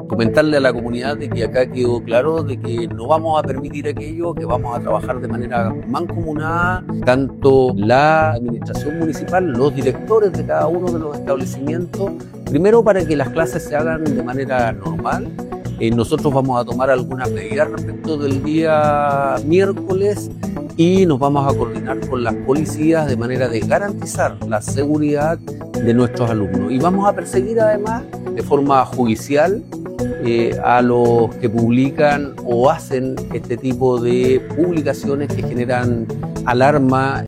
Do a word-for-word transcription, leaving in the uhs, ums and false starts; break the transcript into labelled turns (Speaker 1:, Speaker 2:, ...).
Speaker 1: Comentarle a la comunidad de que acá quedó claro de que no vamos a permitir aquello, que vamos a trabajar de manera mancomunada, tanto la administración municipal, los directores de cada uno de los establecimientos, primero para que las clases se hagan de manera normal. Eh, nosotros vamos a tomar algunas medidas respecto del día miércoles y nos vamos a coordinar con las policías de manera de garantizar la seguridad de nuestros alumnos. Y vamos a perseguir además de forma judicial eh, a los que publican o hacen este tipo de publicaciones que generan alarma.